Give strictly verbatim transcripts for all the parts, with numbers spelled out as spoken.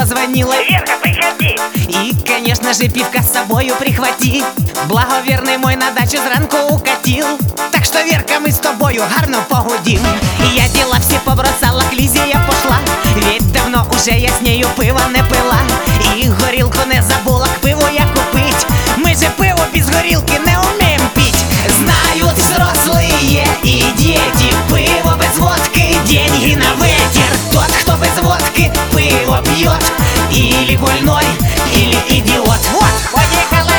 позвонила: Верка, приходи. И, конечно же, пивка с собою прихвати. Благоверний мой на дачу зранку укатил. Так що, Верка, ми з тобою гарно погудім. І я діла всі побросала, к Лізі я пошла. Ведь давно уже я з нею пива не пила. І горілку не забула к пиву я купить. Ми же пиво без горілки не умеем пить. Знают взрослые и дети, пиво без водки деньги на ветер. Тот, кто без водки пиво пьет, или больной, или идиот. Вот, поехали!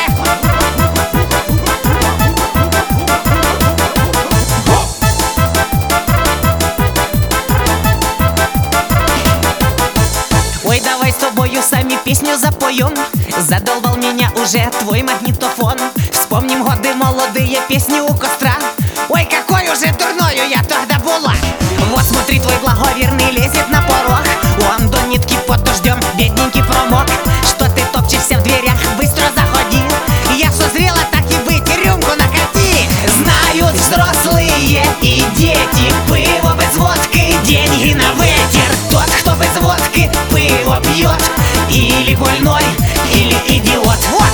Ой, давай с тобою сами песню запоем. Задолбал меня уже твой магнитофон. Вспомним годы молодые, песни у костра. Ой, какой уже дурною я тогда была. Вот смотри, твой благоверный лезет на порог. Он до нитки под дождем, бедненький промок. Что ты топчешься в дверях, быстро заходи. Я созрела, так и быть, рюмку накати. Знают взрослые и дети, пиво без водки деньги на ветер. Тот, кто без водки пиво пьет, или больной, или идиот. Вот!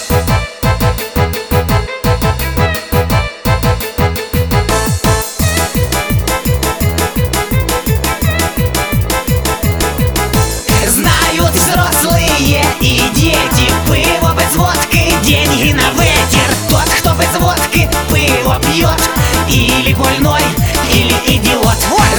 Знают взрослые и дети, пиво без водки деньги на ветер. Тот, кто без водки пиво пьет, или больной, или идиот. Вот!